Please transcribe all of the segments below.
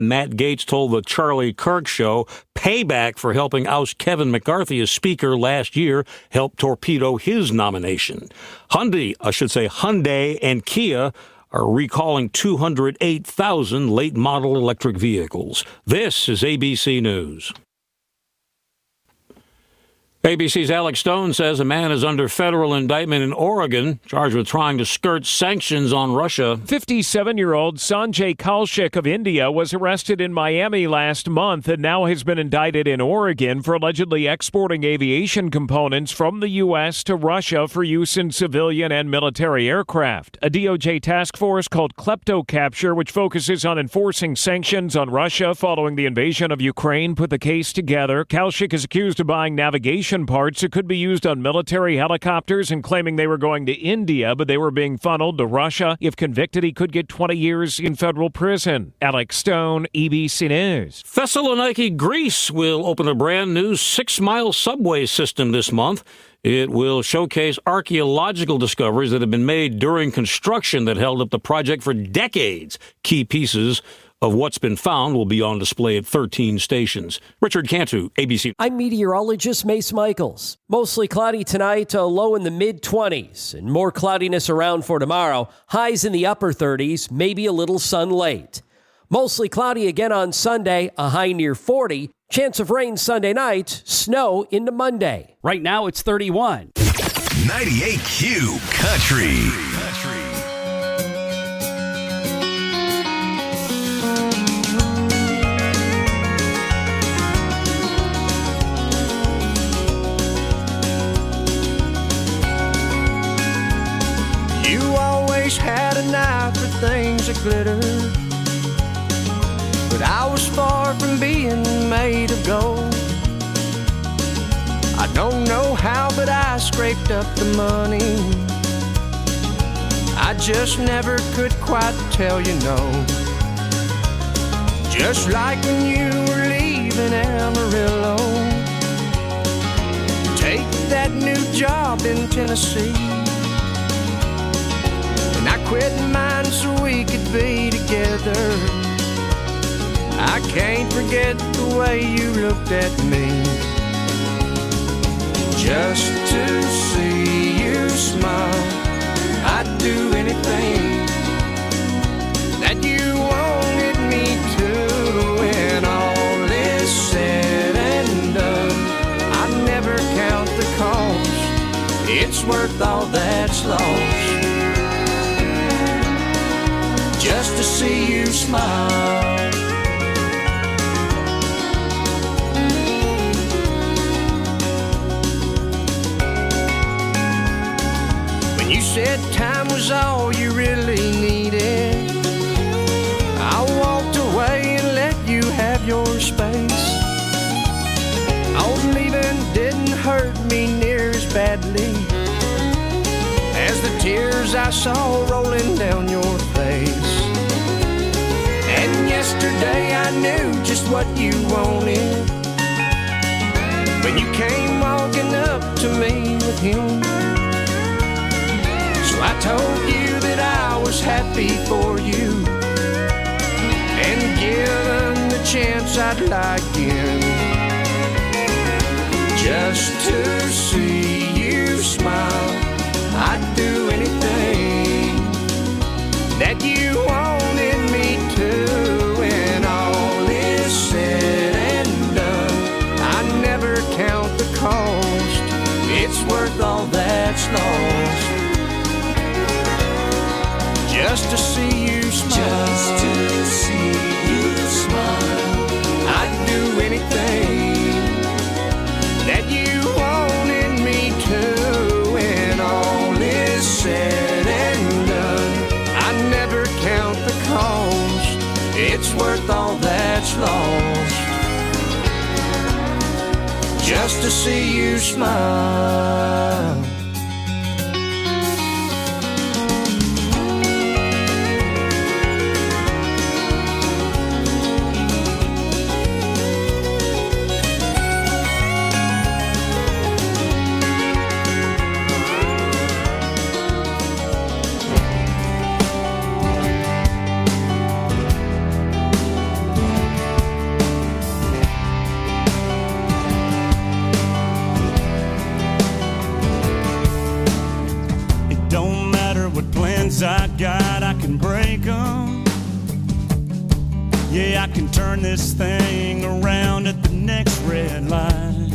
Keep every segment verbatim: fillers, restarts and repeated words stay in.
Matt Gaetz told the Charlie Kirk Show payback for helping oust Kevin McCarthy as Speaker last year helped torpedo his nomination. Hyundai, I should say Hyundai and Kia are recalling two hundred eight thousand late model electric vehicles. This is A B C News. A B C's Alex Stone says a man is under federal indictment in Oregon, charged with trying to skirt sanctions on Russia. fifty-seven-year-old Sanjay Kaushik of India was arrested in Miami last month and now has been indicted in Oregon for allegedly exporting aviation components from the U S to Russia for use in civilian and military aircraft. A D O J task force called KleptoCapture, which focuses on enforcing sanctions on Russia following the invasion of Ukraine, put the case together. Kaushik is accused of buying navigation parts that could be used on military helicopters and claiming they were going to India, but they were being funneled to Russia. If convicted, he could get twenty years in federal prison. Alex Stone, A B C News. Thessaloniki, Greece will open a brand new six-mile subway system this month. It will showcase archaeological discoveries that have been made during construction that held up the project for decades. Key pieces of what's been found will be on display at thirteen stations. Richard Cantu, A B C. I'm meteorologist Mace Michaels. Mostly cloudy tonight, a low in the mid-twenties, and more cloudiness around for tomorrow. Highs in the upper thirties, maybe a little sun late. Mostly cloudy again on Sunday, a high near forty. Chance of rain Sunday night, snow into Monday. Right now it's thirty-one. ninety-eight Q Country. Had an eye for things that glitter, but I was far from being made of gold. I don't know how, but I scraped up the money. I just never could quite tell you no. Just like when you were leaving Amarillo, take that new job in Tennessee. And I quit mine so we could be together. I can't forget the way you looked at me. Just to see you smile, I'd do anything that you wanted me to. When all is said and done, I never count the cost. It's worth all that's lost. Just to see you smile. When you said time was all you really needed, I walked away and let you have your space. Oh, leaving didn't hurt me near as badly as the tears I saw rolling down your face. And yesterday I knew just what you wanted when you came walking up to me with him. So I told you that I was happy for you, and given the chance I'd like in, just to see you smile. I'd do anything that you wanted me to. When all is said and done, I never count the cost. It's worth all that's lost. Just to see you smile. Just to see you smile. I'd do anything that you wanted me to. Said and done, I never count the cost. It's worth all that's lost. Just to see you smile. Yeah, I can turn this thing around at the next red light.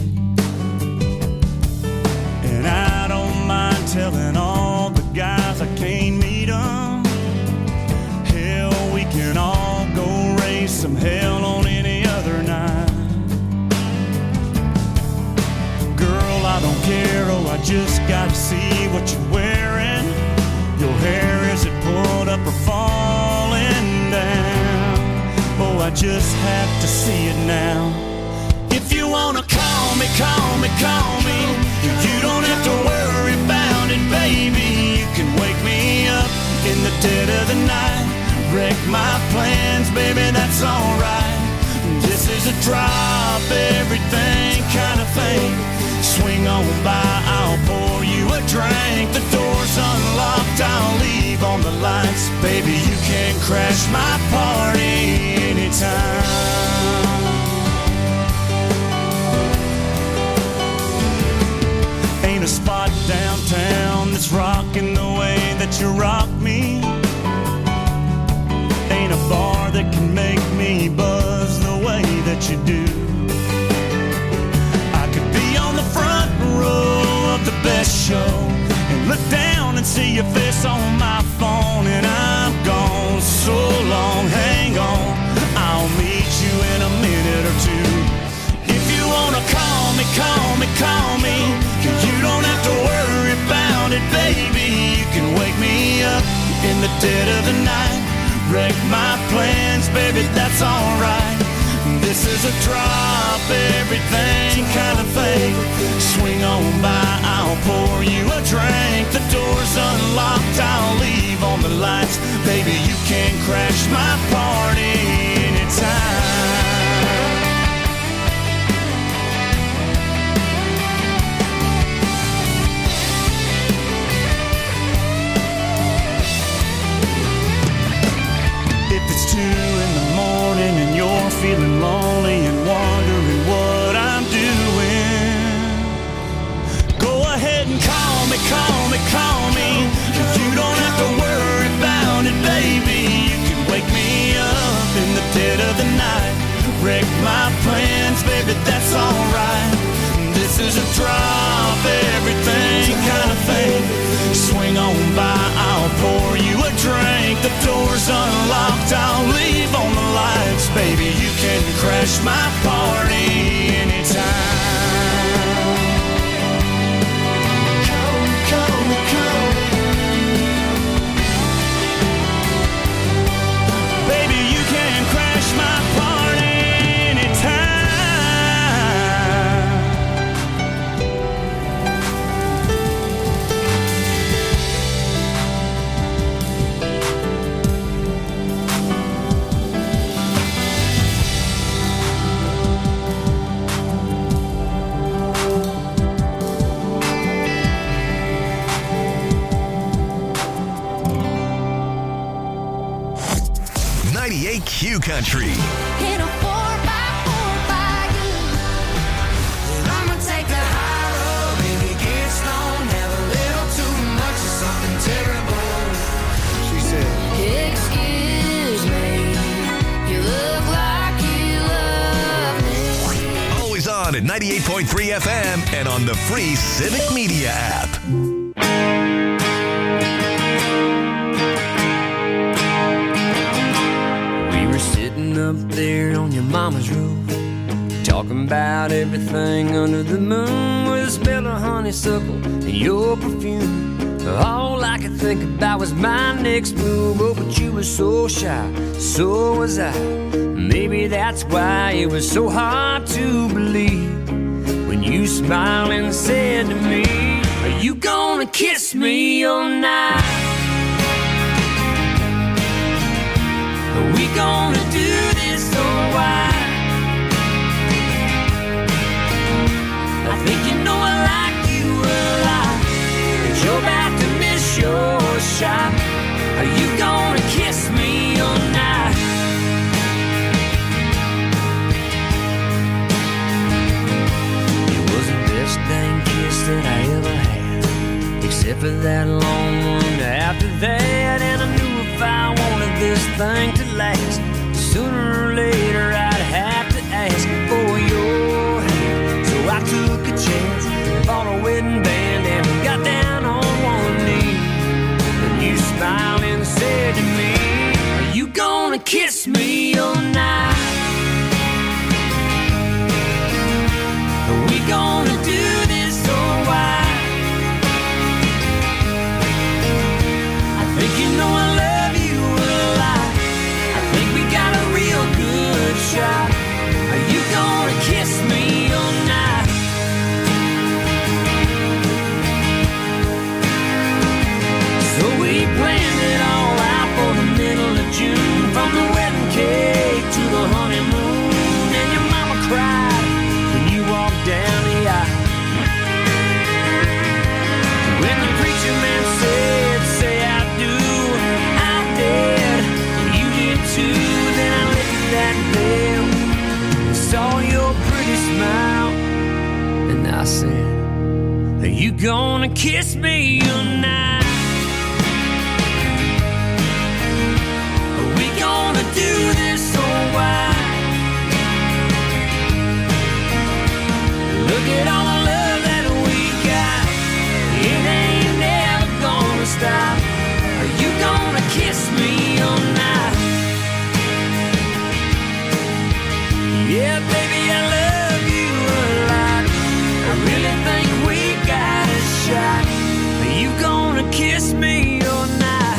And I don't mind telling all the guys I can't meet 'em. Hell, we can all go raise some hell on any other night. Girl, I don't care, oh, I just gotta see what you're wearing. Your hair, is it pulled up or falling down? Oh, I just have to see it now. If you wanna call me, call me, call me. You don't have to worry about it, baby. You can wake me up in the dead of the night. Wreck my plans, baby, that's alright. This is a drop everything kind of thing. Swing on by, I'll pour you a drink. The door's unlocked, I'll leave on the lights. Baby, you can crash my party anytime. Ain't a spot downtown that's rocking the way that you rock me. Ain't a bar that can make me buzz the way that you do. I could be on the front row of the best show and look down and see your face on my phone, and I'm gone so long, hang on, I'll meet you in a minute or two. If you wanna call me, call me, call me. You don't have to worry about it, baby. You can wake me up in the dead of the night. Wreck my plans, baby, that's alright. This is a drop everything kind of thing. Swing on by, I'll pour you a drink. The door's unlocked, I'll leave on the lights. Baby, you can crash my party anytime. If it's two in the morning and you're feeling lonely and wondering what I'm doing, go ahead and call me, call me, call me. You don't have to worry about it, baby. You can wake me up in the dead of the night. Wreck my plans, baby, that's alright. This is a drop everything kind of thing. Swing on by, I'll pour you a drink. The door's unlocked, I'll leave on the lights. Baby, you can crash my party anytime. Come, come, come. Baby, you can crash my party anytime. ninety-eight Q Country. In a four by four by you. And I'ma take the high road. Baby, get stoned. Have a little too much of something terrible. She said, Excuse me. You look like you love me. Always on at ninety-eight point three F M and on the free Civic Media app. We were sitting up there on your mama's roof, talking about everything under the moon, with a smell of honeysuckle and your perfume. All I could think about was my next move. Oh, but you were so shy, so was I. Maybe that's why it was so hard to believe when you smiled and said to me, are you gonna kiss me all night? Are we gonna do this or why? I think you know I like you a lot, but you're about to miss your shot. Are you gonna kiss me all night? It was the best dang kiss that I ever had, except for that long one after that. And I knew if I wanted this thing to last, sooner or night. Are we gonna do this or why? I think you know I love you a lot. I think we got a real good shot. Are you gonna kiss me all night? So we planned it all out for the middle of June, from the wedding cake to the honeymoon. And your mama cried when you walked down the aisle. When the preacher man said, say I do, I did, you did too. Then I lifted that veil, saw your pretty smile, and I said, are you gonna kiss me tonight? Are we gonna do this or why? Look at all the love that we got, it ain't never gonna stop. Are you gonna kiss me tonight? Yeah, baby, I love you a lot. I really think we got a shot. Are you gonna kiss me or not?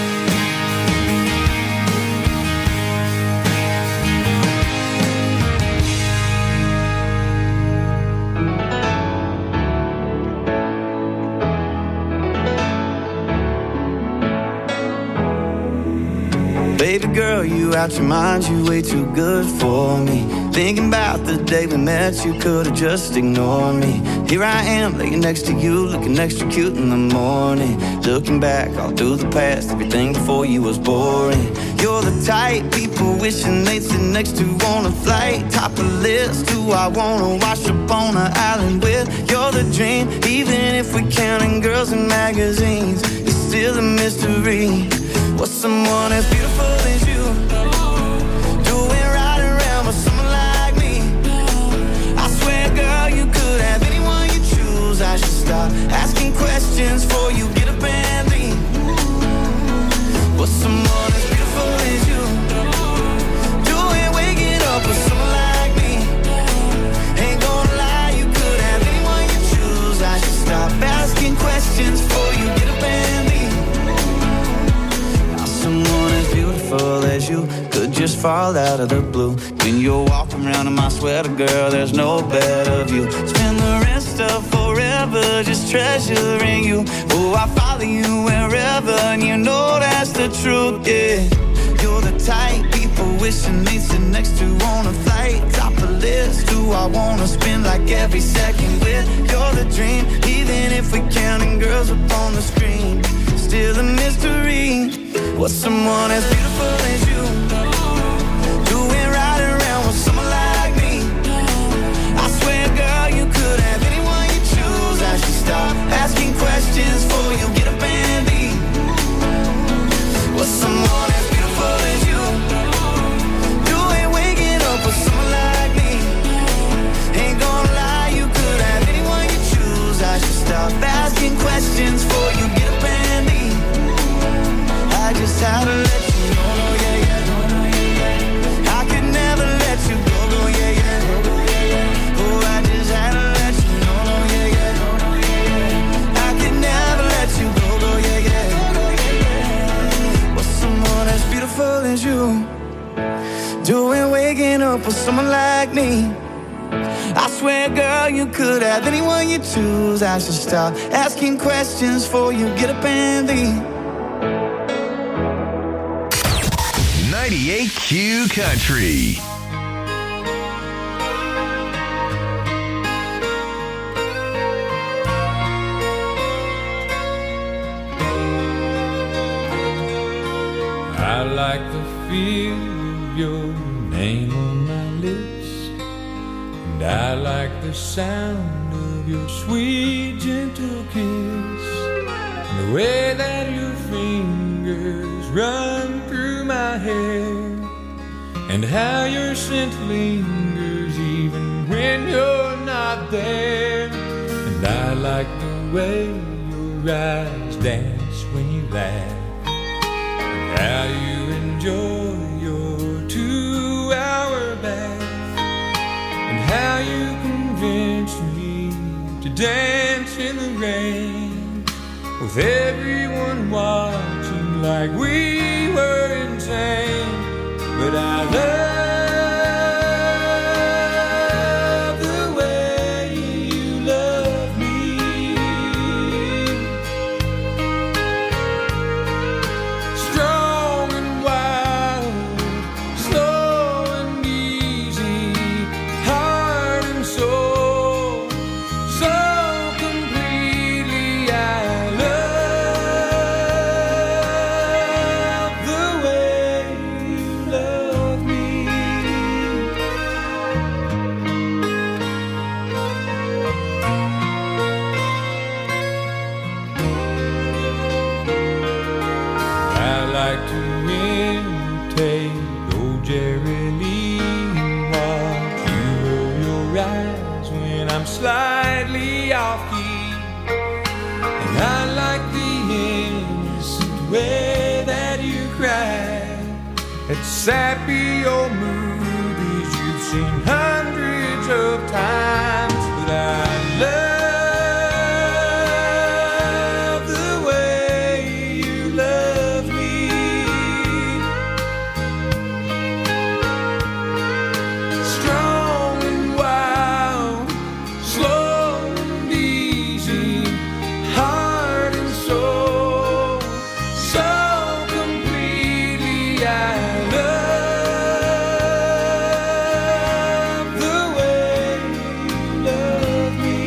Baby girl, you out your mind, you way too good for me. Thinking about the day we met, you could've just ignored me. Here I am, laying next to you, looking extra cute in the morning. Looking back all through the past, everything before you was boring. You're the type people wishing they'd sit next to on a flight. Top of the list, who I wanna wash up on an island with. You're the dream, even if we're counting girls in magazines. It's still a mystery. What's someone as beautiful as you doing right around with someone like me? I swear, girl, you could have anyone you choose. I should stop asking questions before you get up and leave. What's someone as beautiful as you doing waking up with someone like me? Ain't gonna lie, you could have anyone you choose. I should stop asking questions before you get up and leave. Someone as beautiful as you could just fall out of the blue. When you're walking around in my sweater, girl, there's no better view. Spend the rest of forever just treasuring you. Oh, I follow you wherever, and you know that's the truth, yeah. You're the type people wishing they'd sit next to on a flight. Top of the list, who I wanna spend like every second with. You're the dream, even if we're counting girls up on the screen. Still a mystery. What's someone as beautiful as you doing right around with someone like me? I swear, girl, you could have anyone you choose. I should stop asking questions before you get up and leave. What's someone as beautiful as you doing waking up with someone like me? Ain't gonna lie, you could have anyone you choose. I should stop asking questions before you get up and leave. I just had to let you know, no, yeah, yeah, no, no, yeah, yeah. I could never let you go, no, yeah, yeah, no, yeah, yeah. Oh, I just had to let you know, no, yeah, yeah, no, no, yeah, yeah. I could never let you go, no, yeah, yeah, no, yeah, yeah. What's someone as beautiful as you doing waking up with someone like me? I swear, girl, you could have anyone you choose. I should stop asking questions before you get up and leave. ninety-eight Q Country. I like the feel of your name on my lips, and I like the sound of your sweet, gentle kiss, and the way that your fingers run through my hair, and how your scent lingers even when you're not there. And I like the way your eyes dance when you laugh, and how you enjoy your two dance in the rain with everyone watching like we were insane. But I love the way you love me. Strong and wild, slow and easy, heart and soul, so completely. I love the way you love me. I like to imitate old Jerry Lee and watch you roll your eyes when I'm slightly off key. And I like the innocent way that you cry at sappy old movies you've seen hundreds of times. But I love the way you love me. Strong and wild, slow and easy, heart and soul, so completely. I love the way you love me.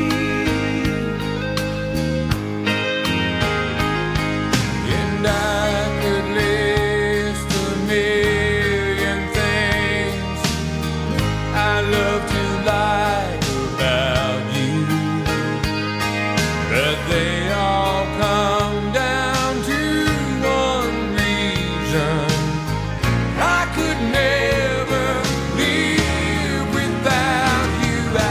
And I could list a million things I love to like about you, but they all come down to one reason: I could never live without you. I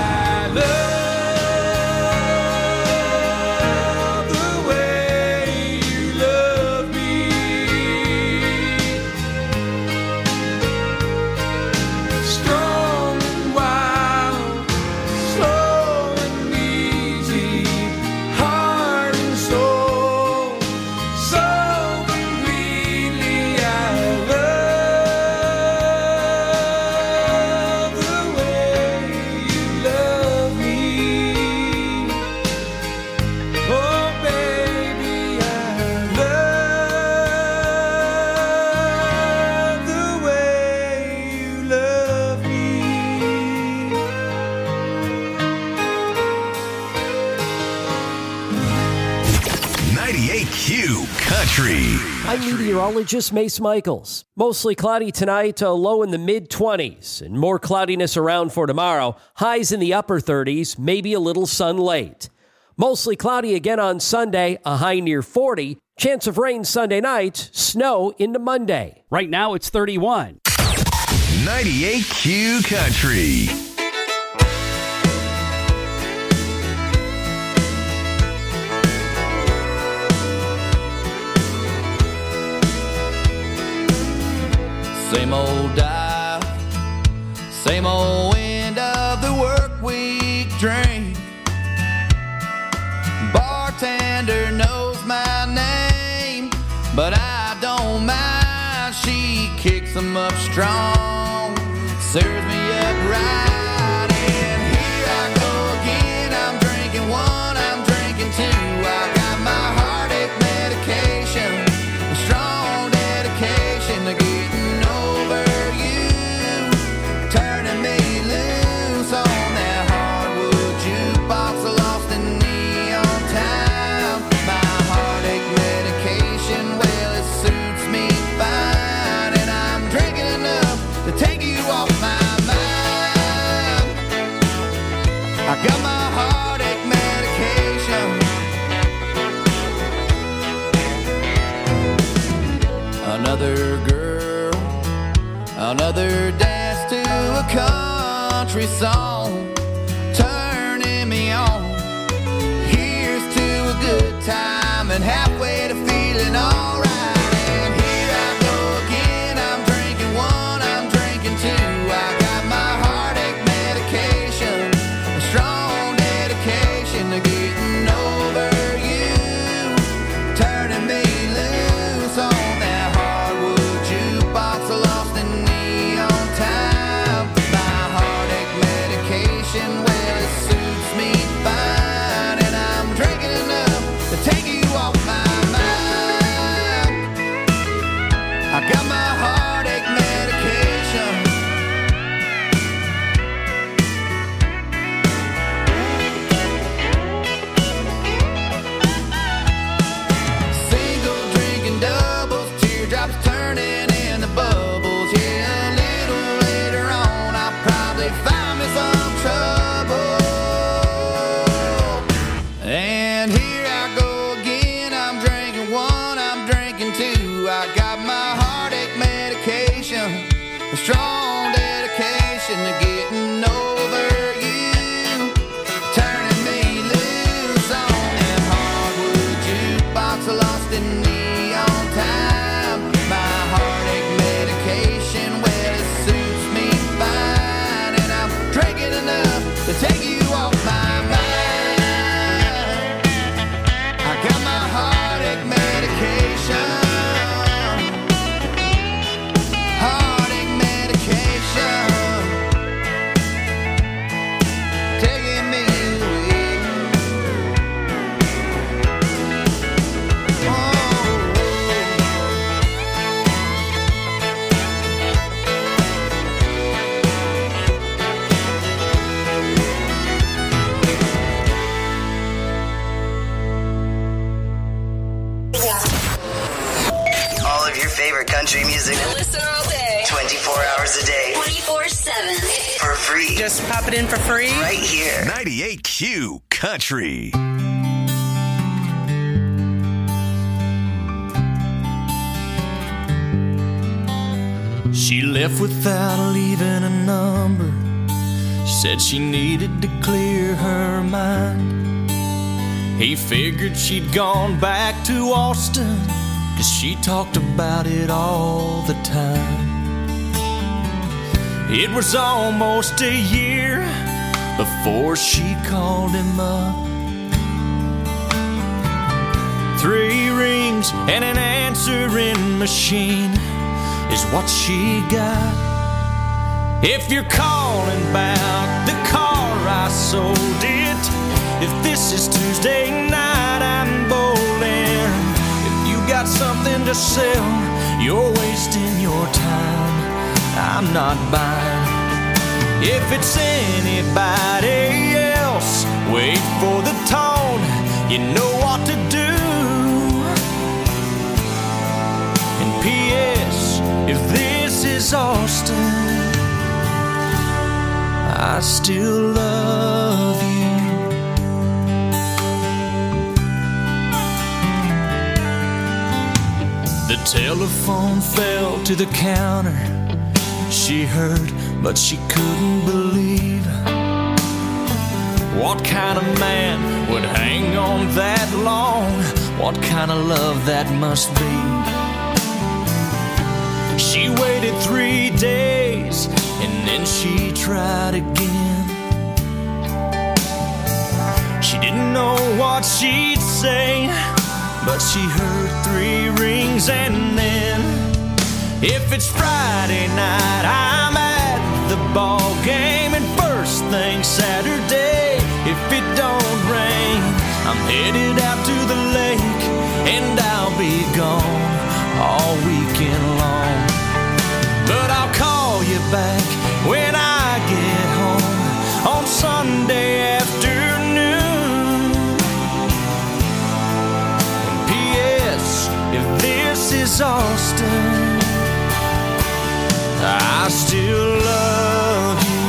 love the way you love me. Strong and wild, slow and easy, heart and soul, so completely. I love the way you love me. Oh baby, I love the way you love me. ninety-eight Q Country. I'm meteorologist Mace Michaels. Mostly cloudy tonight, a low in the mid twenties, and more cloudiness around for tomorrow. Highs in the upper thirties, maybe a little sun late. Mostly cloudy again on Sunday, a high near forty. Chance of rain Sunday night, snow into Monday. Right now it's thirty-one. ninety-eight Q Country. Same old dive, same old end of the work week drink. Bartender knows my name, but I don't mind. She kicks 'em up strong, serves me up right, and here I go again. I'm drinking one, I'm drinking two. I got my heartache medication, a strong dedication to getting over you, turning me loose on that hardwood jukebox, lost in neon time. My heartache medication, well, it suits me fine, and I'm drinking enough to take you off my mind. I got my heartache medication. Another girl, another dance to a country song, turning me on. Here's to a good time and halfway to feeling alright. And here I go again. I'm drinking one, I'm drinking two. I got my heartache medication, a strong dedication to get to take you off my mind. I got my heartache medication, heartache medication, taking me away. Oh. All of your favorite country music. Listen all day. twenty-four hours a day. twenty-four seven. For free. Just pop it in for free. Right here. ninety-eight Q Country. She left without leaving a number. Said she needed to clear her mind. He figured she'd gone back to Austin, 'cause she talked about it all the time. It was almost a year before she called him up. Three rings and an answering machine is what she got. If you're calling about the car, I sold it. If this is Tuesday night, I'm bowling. If you got something to sell, you're wasting your time. I'm not buying. If it's anybody else, wait for the tone. You know what to do. And P S if this is Austin, I still love you. The telephone fell to the counter. She heard, but she couldn't believe. What kind of man would hang on that long? What kind of love that must be? She waited three days and then she tried again. She didn't know what she'd say, but she heard three rings and then, if it's Friday night, I'm at the ball game, and first thing Saturday, if it don't rain, I'm headed out to the lake, and I'll be gone all weekend long. But I'll call you back when I get home on Sunday afternoon. And P S if this is Austin, I still love you.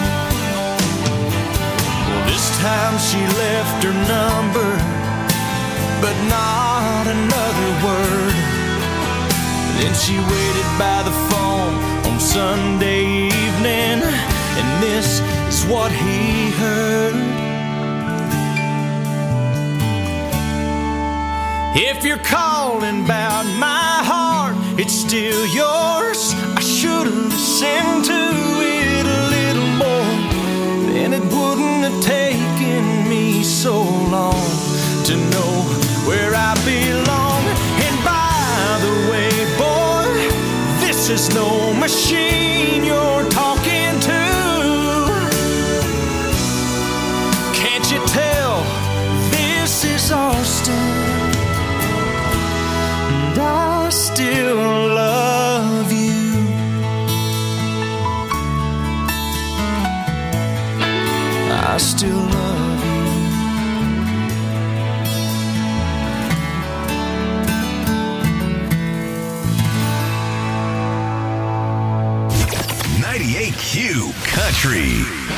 Well, this time she left her number, but not another word. Then she waited by the phone on Sunday evening, and this is what he heard. If you're calling about my heart, it's still yours. I should have listened to it a little more, then it wouldn't have taken me so long to know where I belong. And by the way, boy, this is no machine you're talking to. Can't you tell this is Austin? And I still love you. I still love you. ninety-eight Q Country.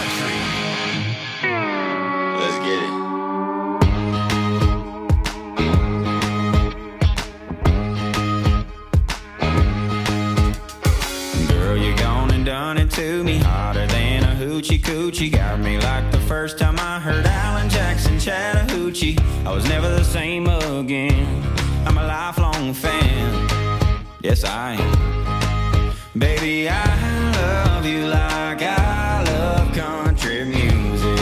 Let's get it. Girl, you gone and done it to me, hotter than a hoochie coochie. Got me like the first time I heard Alan Jackson Chattahoochee. I was never the same again. I'm a lifelong fan. Yes, I am. Baby, I love you like I love country music.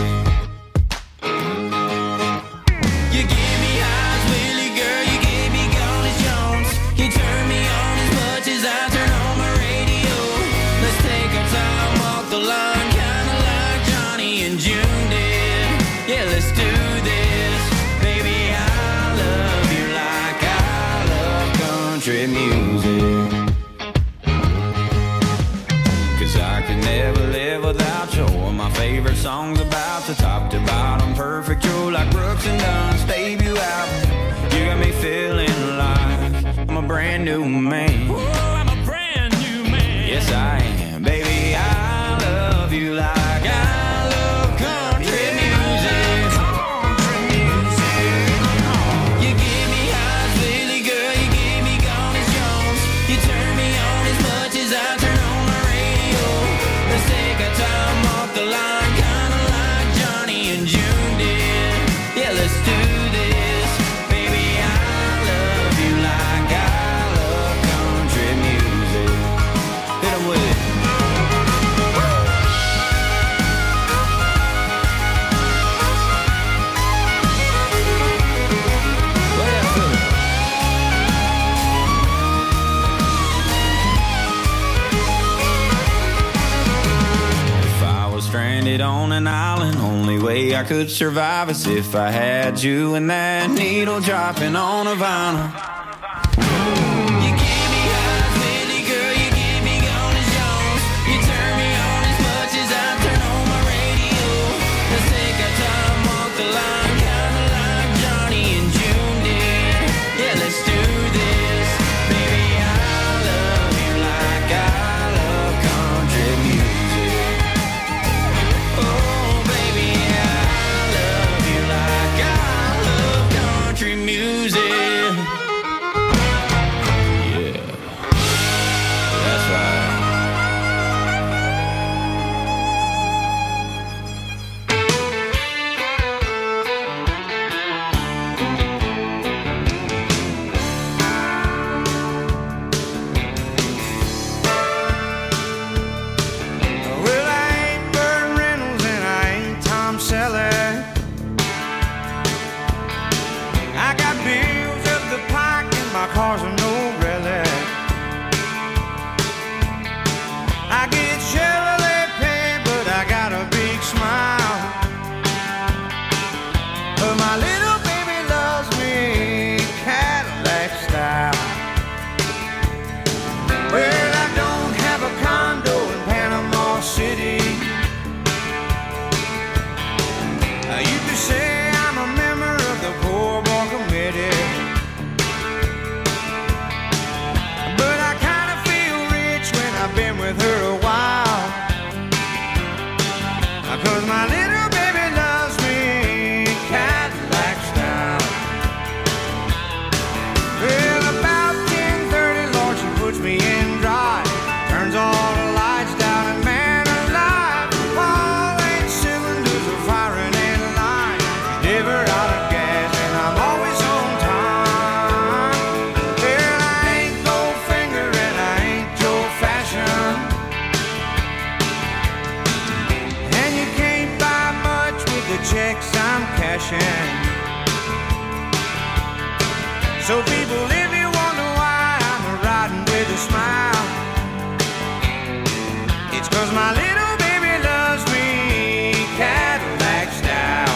and June did. Yeah, let's do this. Baby, I love you like I love country music. Cause I can never live without you. One of my favorite songs about the top to bottom. Perfect, you're like Brooks and Dunn's debut album. You got me feeling like I'm a brand new man. Oh, I'm a brand new man. Yes, I am. Baby, I love you like I love country music. Country music. You give me highs, Lily girl. You give me gone as Jones. You turn me on as much as I turn on my radio. Let's take our time off the line, kinda like Johnny and June did. Yeah, let's do this. Baby, I love you like I love country music. Hit 'em with it. Play that for me. If I was stranded on an island, only way I could survive is if I had you and that needle dropping on a vinyl. You give me highs, Lily girl, you give me gone as Jones. You turn me on as much as I turn on my radio. Let's take our time off the line, kinda like Johnny and June did. Yeah, let's do this. Baby, I love you like I love country music. Oh, baby, I love you like I love country music. Yeah, that's right. Well, I ain't Burt Reynolds and I ain't Tom Selleck. I got bills up the pike and my car's a no relic. I get Chevrolet pay, but I got a big smile. But my little baby loves me Cadillac style. Well, I don't have a condo in Panama City. Uh, you could say I'm a member of the poor boy committee. But I kind of feel rich when I've been with her a while. Uh, Cause my little baby loves me Cadillac style. Well, about ten thirty, Lord, she puts me in drive. Turns all the lights down and man alive. All eight cylinders are firing in line. She's never out of gas and I'm always on time. Well, I ain't Goldfinger and I ain't Joe Fashion. And you can't buy much with the checks I'm cashing. So people, if you wonder why I'm riding with a smile, it's 'cause my little baby loves me Cadillac style.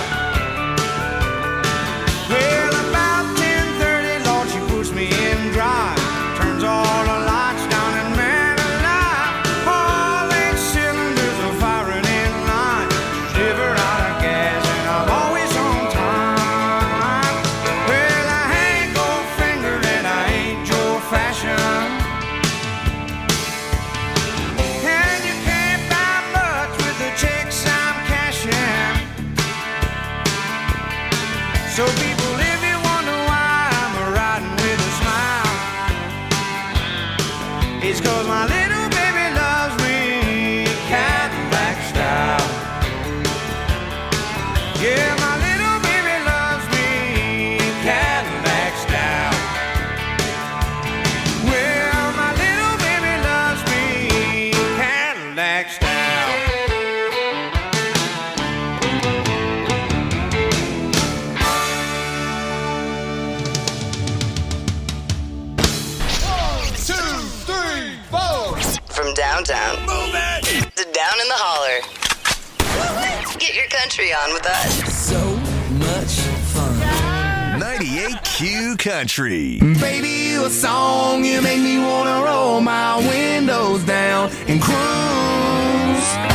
Well, about ten thirty, Lord, she puts me in drive. Turns all the lights down and man alive. All eight cylinders are firing in line. She's never out of gas and I'm always on time. Well, I ain't Goldfinger and I ain't Joe Fashion. And you can't buy country on with us. So much fun. ninety-eight Q Country. Baby, you a song, you make me wanna roll my windows down and cruise.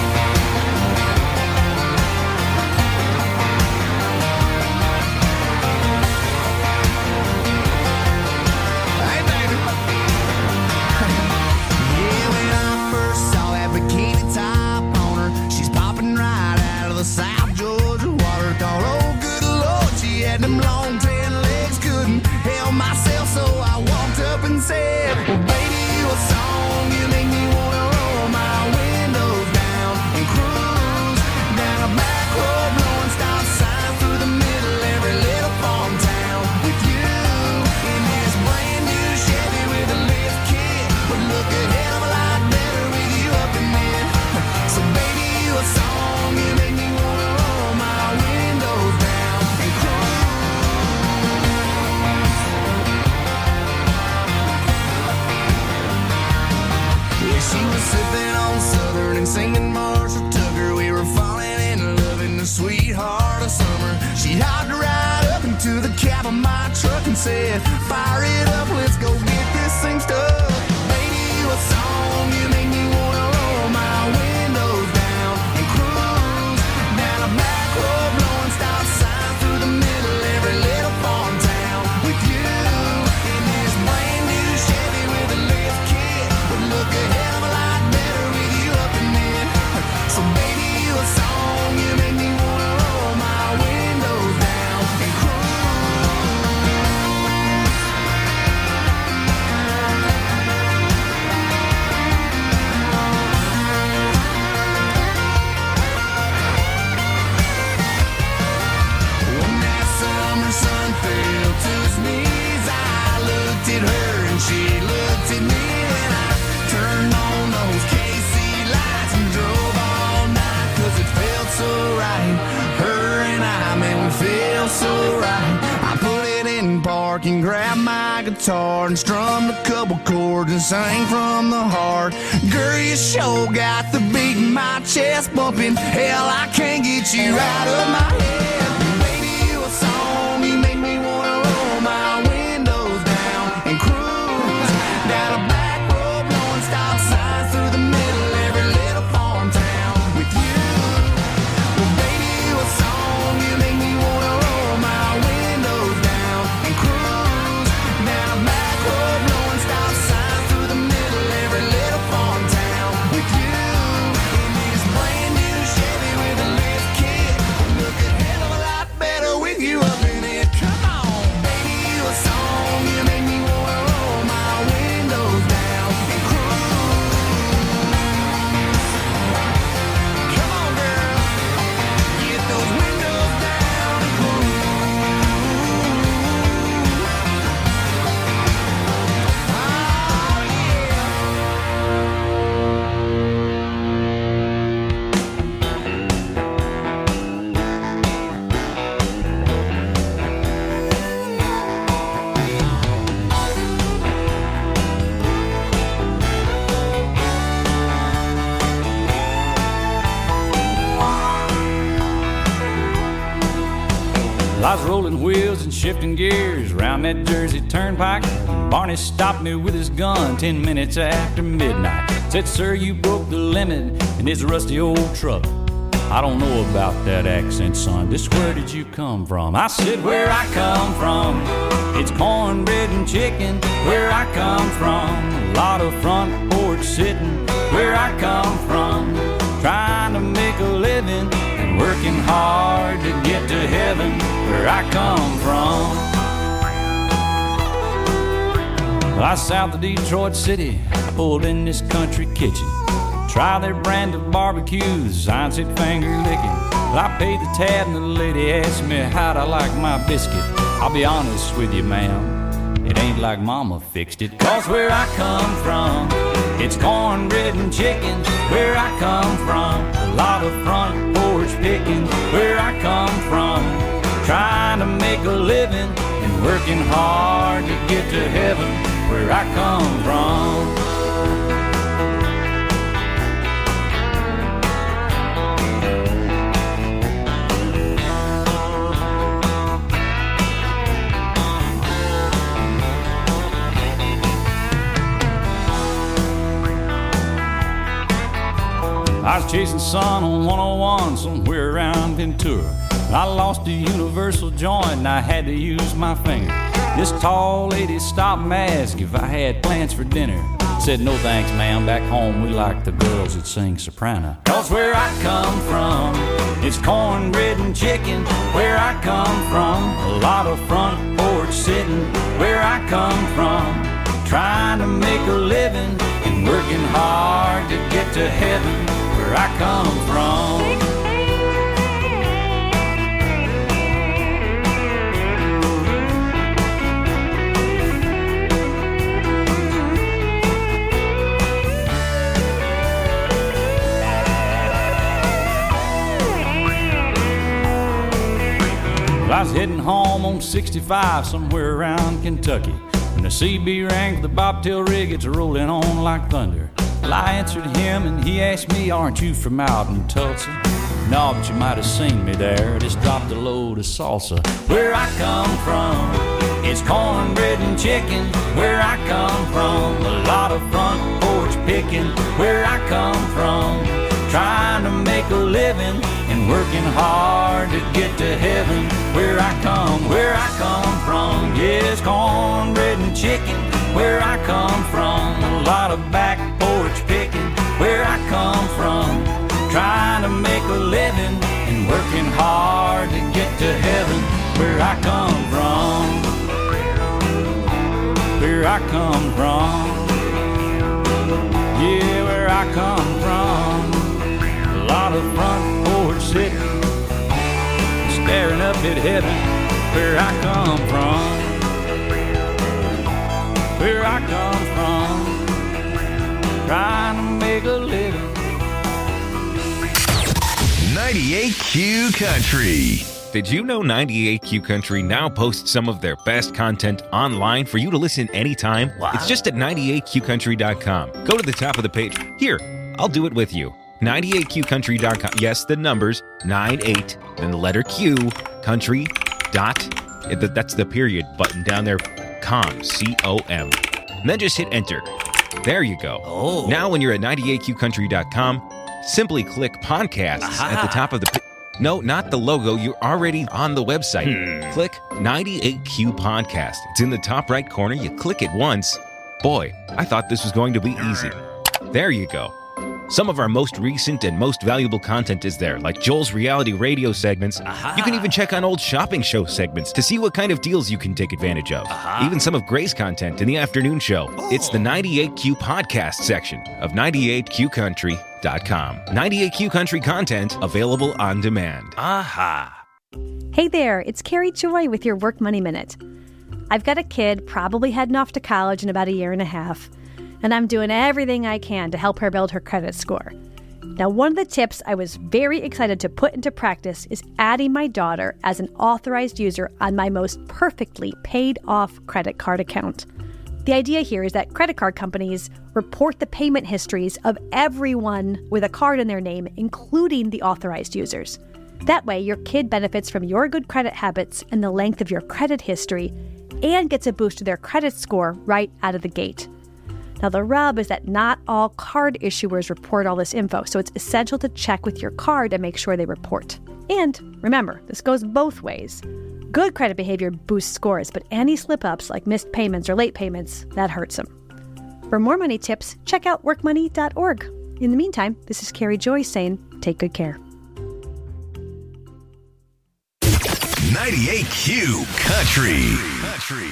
Hey, baby. Yeah, when I first saw that bikini top on her, she's popping right out of the South Georgia water. Thought, oh, good Lord, she had them long tan legs, couldn't help myself, so I walked up and said, well, baby, you a song, you make me wanna roll my windows down and cruise down a back road, blowing stop signs through the middle every little farm town with you in this brand new Chevy with a lift kit. Would look a hell of a lot better with you up in it. So baby, you a song, you make me wanna roll my windows down and cruise. Yeah, she was sipping on Southern and singing Marshall Tucker. We were falling in love in the sweetheart of summer. She hopped right up into the cab of my truck and said, fire it up, let's go get this thing stuck. Baby, you a song, you make me wanna roll my windows down and cruise down a back road, blowing stop signs through the middle every little farm town with you in this brand new Chevy with a lift kit. Would look a hell of a lot better with you up in it. So baby, you a song, you make me wanna roll my windows down and cruise. When that summer sun fell to its knees, I looked at her and she looked at me, and I turned on those K C lights and drove all night, cause it felt so right. Her and I, man, we feel so right. I put it in park and grabbed my guitar and strummed a couple chords and sang from the heart. Girl, you sure got the beat in my chest bumping. Hell, I can't get you out of my head. Baby, you a song, you make me wanna roll my windows down and cruise down a back road, blowing stop signs through the middle every little farm town with you. Well, baby, you a song, you make me wanna roll my windows down and cruise down a back road, blowing stop signs through the middle every little farm town with you in this brand new Chevy with a lift kit. Look a hell of a lot better with you up in it. Come on, baby, you a song, you make me wanna roll my windows down and cruise. Come on, girl, get those windows down and cruise. Oh, yeah. I was rolling wheels and shifting gears round that Jersey turnpike. Barney stopped me with his gun ten minutes after midnight. Said, sir, you broke the limit in this rusty old truck. I don't know about that accent, son. Just where did you come from? I said, where I come from, it's cornbread and chicken. Where I come from, a lot of front porch sitting. Where I come from, trying to make a living and working hard to get to heaven. Where I come from, well, I was south of Detroit City. I pulled in this country kitchen, try their brand of barbecues. Sign said finger licking. Well, I paid the tab and the lady asked me how'd I like my biscuit. I'll be honest with you, ma'am, it ain't like mama fixed it. Cause where I come from, it's cornbread and chicken. Where I come from, a lot of front porch picking. Where I come from, trying to make a living and working hard to get to heaven. Where I come from. Racing sun on one oh one somewhere around Ventura. I lost a universal joint and I had to use my finger. This tall lady stopped and asked if I had plans for dinner. Said, no thanks, ma'am, back home we like the girls that sing soprano. Cause where I come from, it's cornbread and chicken. Where I come from, a lot of front porch sitting. Where I come from, trying to make a living and working hard to get to heaven. Where I come from. I was heading home on sixty-five somewhere around Kentucky when the C B rang for the bobtail rig. It's rolling on like thunder. Well, I answered him and he asked me, aren't you from out in Tulsa? No, but you might have seen me there. Just dropped a load of salsa. Where I come from, it's cornbread and chicken. Where I come from, a lot of front porch picking. Where I come from, trying to make a living and working hard to get to heaven. Where I come, where I come from, yes, cornbread and chicken. Where I come from, a lot of back porch picking. Where I come from, trying to make a living and working hard to get to heaven. Where I come from, where I come from, yeah, where I come from. A lot of front porch sitting, staring up at heaven. Where I come from, where I come from, trying to make a living. ninety-eight Q Country. Did you know ninety-eight Q Country now posts some of their best content online for you to listen anytime? Wow. It's just at ninety-eight q country dot com. Go to the top of the page. Here, I'll do it with you. ninety-eight q country dot com. Yes, the numbers, ninety-eight, then the letter Q, country, dot, that's the period button down there, com, C O M. And then just hit enter. There you go. Oh. Now when you're at ninety-eight q country dot com, simply click podcasts Aha. at the top of the page. No, not the logo. You're already on the website. Hmm. Click ninety-eight Q Podcast. It's in the top right corner. You click it once. Boy, I thought this was going to be easy. There you go. Some of our most recent and most valuable content is there, like Joel's reality radio segments. Aha. You can even check on old shopping show segments to see what kind of deals you can take advantage of. Aha. Even some of Gray's content in the afternoon show. Oh. It's the ninety-eight Q Podcast section of ninety-eight q country dot com. ninety-eight Q Country content available on demand. Aha. Hey there, it's Carrie Joy with your Work Money Minute. I've got a kid probably heading off to college in about a year and a half, and I'm doing everything I can to help her build her credit score. Now, one of the tips I was very excited to put into practice is adding my daughter as an authorized user on my most perfectly paid-off credit card account. The idea here is that credit card companies report the payment histories of everyone with a card in their name, including the authorized users. That way, your kid benefits from your good credit habits and the length of your credit history and gets a boost to their credit score right out of the gate. Now, the rub is that not all card issuers report all this info, so it's essential to check with your card and make sure they report. And remember, this goes both ways. Good credit behavior boosts scores, but any slip-ups like missed payments or late payments, that hurts them. For more money tips, check out work money dot org. In the meantime, this is Carrie Joy saying, take good care. ninety-eight Q Country. Country.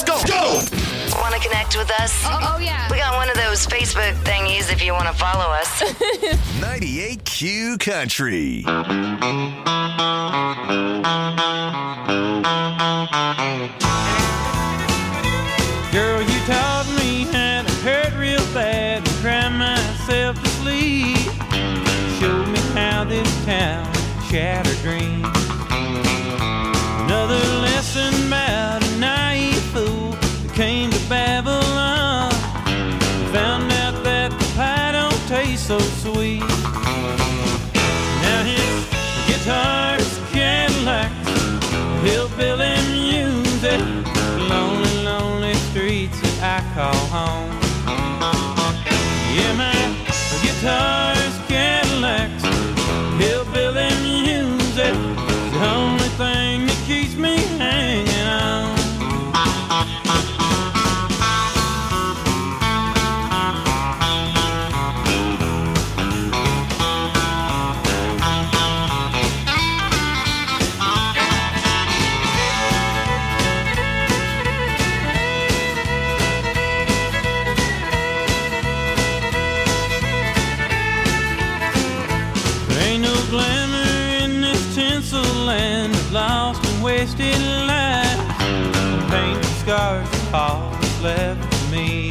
go, go! Want to connect with us? Oh, oh, yeah. We got one of those Facebook thingies if you want to follow us. ninety-eight Q Country. Girl, you taught me how to hurt real bad and cry myself to sleep. Showed me how this town shattered dreams. Another lesson about a naive fool that came to Babylon. Found out that the pie don't taste so sweet. Now his guitar's Cadillacs, hillbilly music, lonely, lonely streets that I call home. Yeah, my guitar's Cadillacs, hillbilly music, the only thing that keeps me hanging on. Ain't no glamour in this tinsel land of lost and wasted lives. Paint the scars of all that's left of me.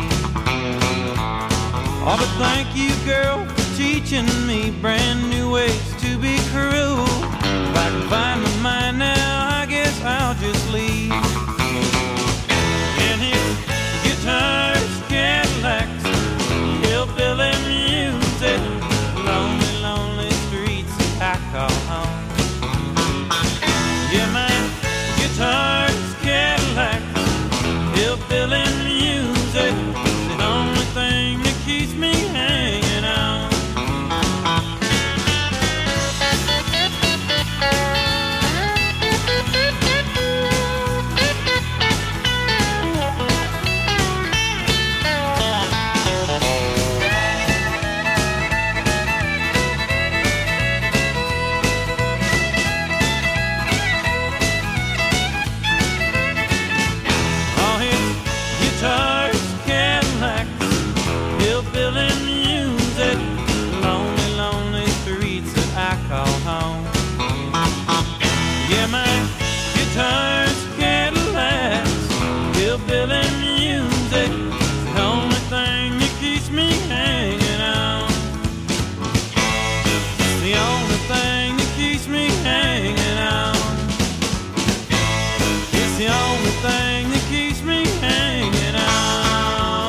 Oh, but thank you, girl, for teaching me brand new ways to be cruel. If I can find my mind now, I guess I'll just leave. And his guitar's Cadillacs, hillbilly music, lonely, lonely streets that I call home. Yeah, my guitar's Cadillacs, hillbilly music, the only thing that keeps me hanging on. All his guitars, Cadillacs, hillbilly music, lonely, lonely streets that I call home. Yeah, my guitar's Cadillacs, hillbilly music, the only thing that keeps me hanging on. The only thing that keeps me hanging on. It's the only thing that keeps me hanging on.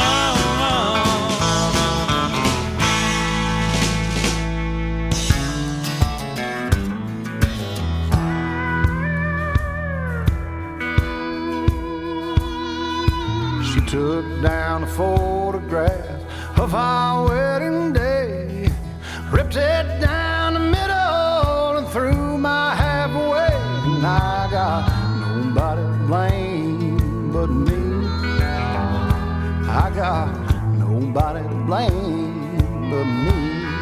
She took down a photograph of our wedding day, ripped it down the middle and threw my half away. And I got nobody to blame but me. I got nobody to blame but me.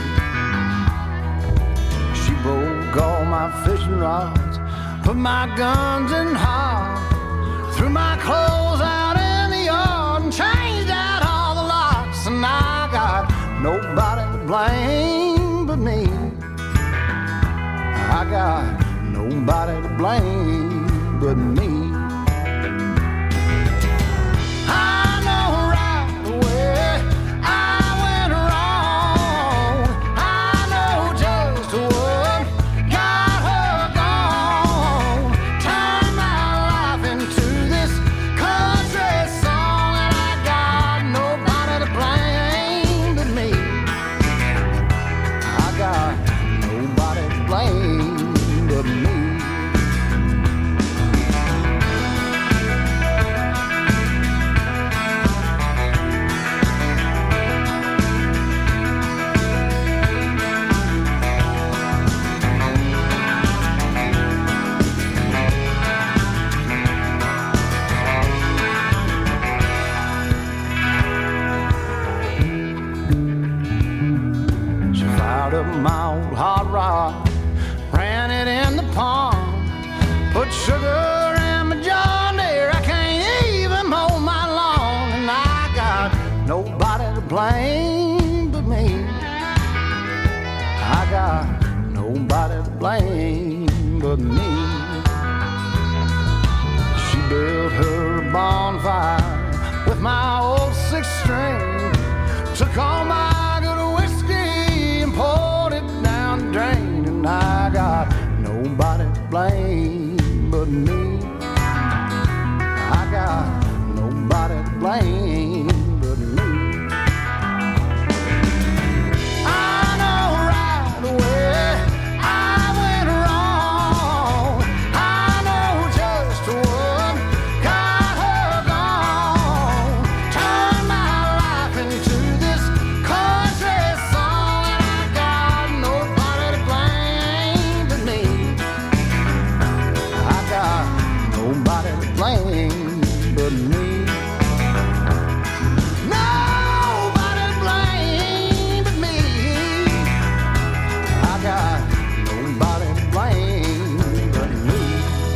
She broke all my fishing rods, put my guns in hog, threw my clothes out in the yard and changed out all the locks. And I got nobody to blame but me. I got nobody to blame but me. I know right away I went wrong. I know just what got her gone. Turned my life into this country song, and I got nobody to blame but me. I got nobody to blame but me. She fired up my old hot rod, ran it in the pond, put sugar in my John Deere. I can't even blame but me. I got nobody to blame but me. She built her bonfire with my old six string, took all my good whiskey and poured it down the drain, and I got nobody to blame but me. I got nobody to blame but me. I know right away I went wrong. I know just what got her gone. Turned my life into this country song, and I got nobody to blame but me. I got nobody to blame but me. Nobody to blame but me. I got nobody to blame but me.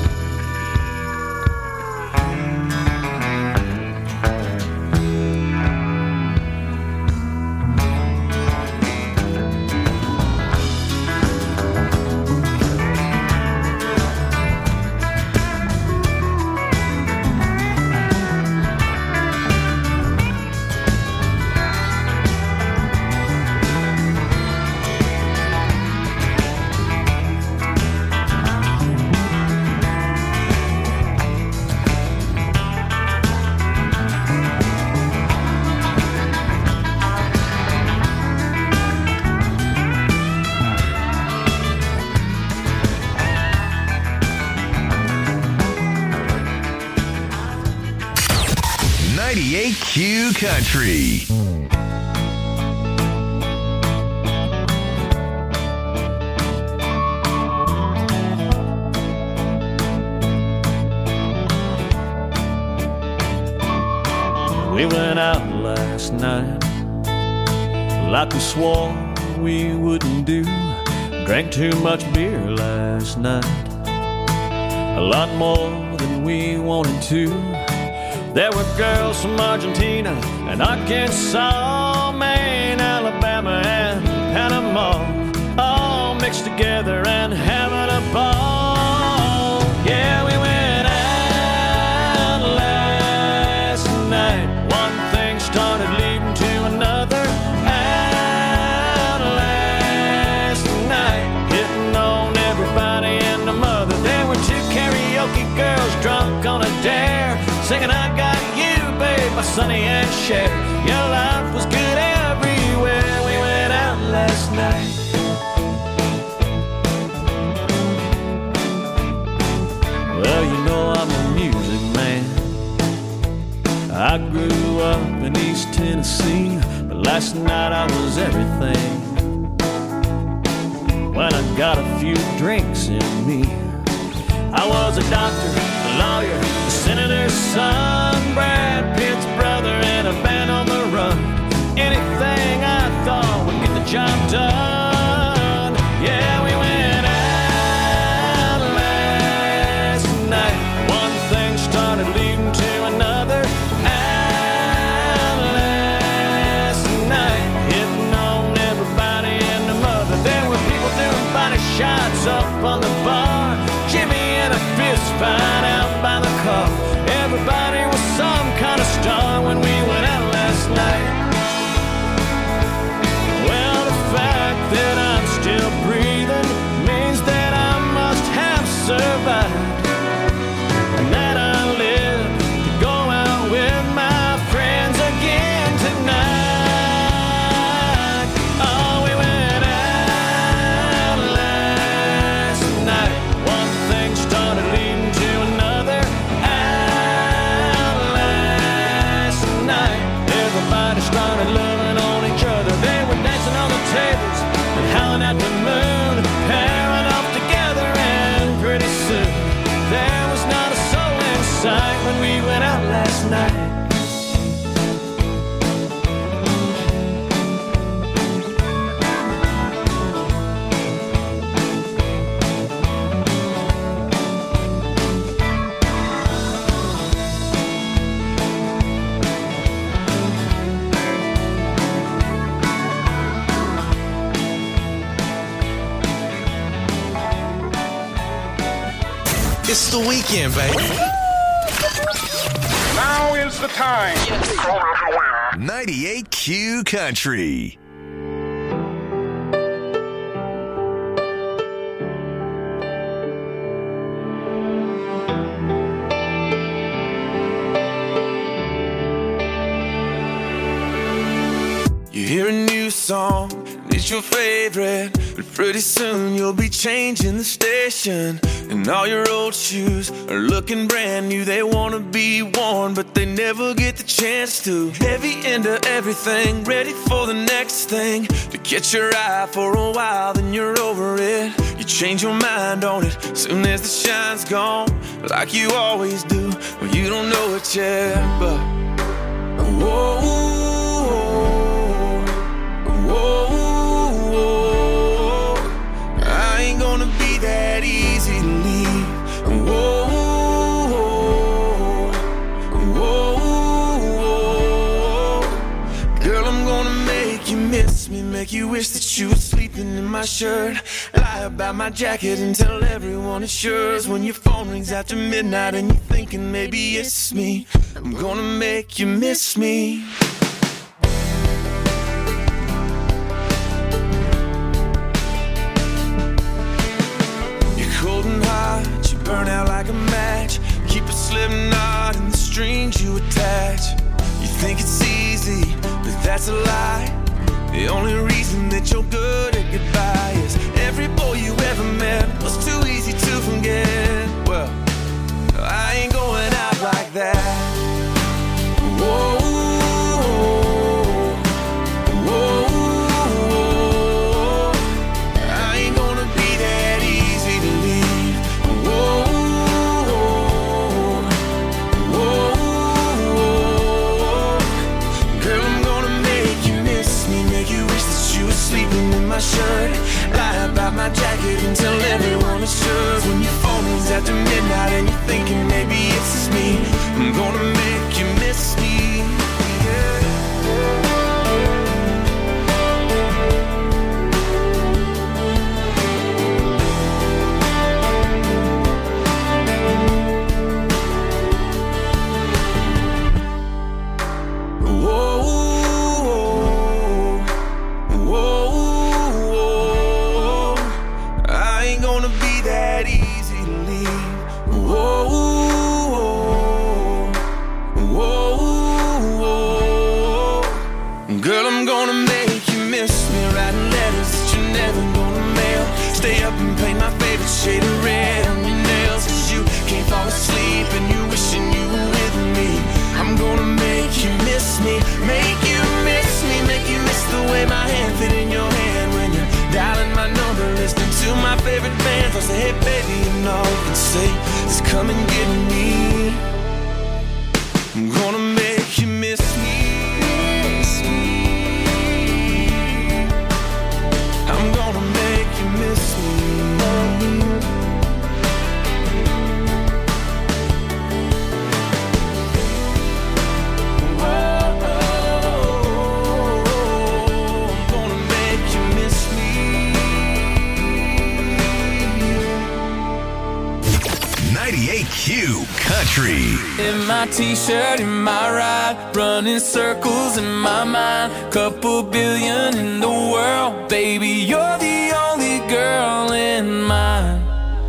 ninety-eight Q Country. We went out last night like we swore we wouldn't do. Drank too much beer last night, a lot more than we wanted to. There were girls from Argentina and Arkansas, Maine, Alabama, and Panama, all mixed together and having a ball. Yeah, we went out last night. One thing started leading to another. Out last night, hitting on everybody and the mother. There were two karaoke girls drunk on a dare, singing I Got You, babe, by Sonny and Cher. Your life was good everywhere. We went out last night. Well, you know I'm a music man. I grew up in East Tennessee, but last night I was everything. When I got a few drinks in me, I was a doctor, a lawyer, a senator's son, Brad Pitt's brother, and a band on the run. Anything I thought would get the job done. Yeah, we went out last night. One thing started leading to another. Out last night, hitting on everybody and the mother. There were people doing body shots up on the bar, Jimmy and a fist fight out by the car. Everybody was some kind of star when we went out last night. Well, the fact that I'm still breathing means that I must have survived, and that I live to go out with my friends again tonight. Oh, we went out last night. One thing started leading to another. Out last night, everybody started loving on each other. They were dancing on the tables and howling at the moon, pairing off together, and pretty soon there was not a soul in sight when we went out last night. It's the weekend, baby. Now is the time. ninety-eight Q Country. You hear a new song, and it's your favorite, but pretty soon you'll be changing the station. And all your old shoes are looking brand new. They wanna be worn, but they never get the chance to. Heavy into everything, ready for the next thing. To catch your eye for a while, then you're over it. You change your mind on it, soon as the shine's gone, like you always do. Well, you don't know it yet, but whoa. Whoa, whoa, I ain't gonna be that easy to leave. Whoa, whoa, whoa, girl, I'm gonna make you miss me, make you wish that you were sleeping in my shirt. Lie about my jacket and tell everyone it's yours. When your phone rings after midnight and you're thinking maybe it's me, I'm gonna make you miss me. Burn out like a match. Keep a slip knot in the strings you attach. You think it's easy, but that's a lie. The only reason that you're good at goodbye is every boy you ever met was too easy to forget. Well, I ain't going out like that. Whoa, whoa, whoa, I ain't gonna be that easy to leave. Sleeping in my shirt, lie about my jacket and tell everyone it's yours. When your phone rings after midnight and you're thinking maybe it's just me, I'm gonna make you miss me. Yeah. Shade of red on your nails, cause you can't fall asleep and you wishing you were with me. I'm gonna make you miss me, make you miss me, make you miss the way my hand fit in your hand when you're dialing my number, listening to my favorite bands. I say, hey baby, you know you can say, just come and get me. I'm gonna make you miss me. I'm gonna make you miss me. ninety-eight Q Country. In my t-shirt, in my ride, running circles in my mind. Couple billion in the world, baby, you're the only girl in mine.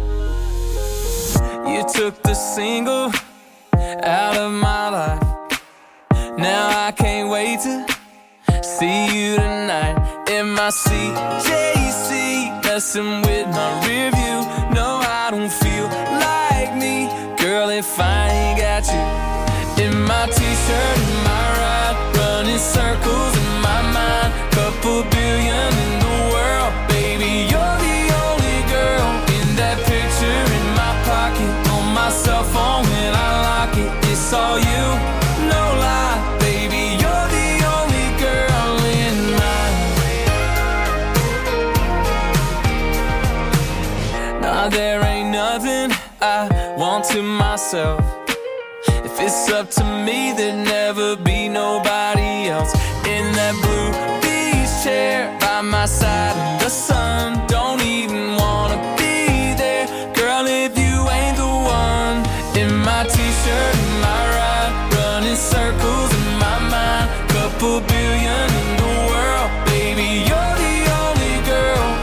You took the single out of my life. Now I can't wait to see you tonight. In my C J C, messing with my rear view. No, I don't feel like me, girl, if I ain't got you. In my t-shirt, in my ride, running circles in my mind. Couple billion in the world, baby, you're the only girl. In that picture in my pocket, on my cell phone when I lock it, it's all you, no lie, baby, you're the only girl in mine. Nah, there ain't nothing I want to myself. If it's up to me, there'd never be nobody else. In that blue beach chair by my side, the sun don't even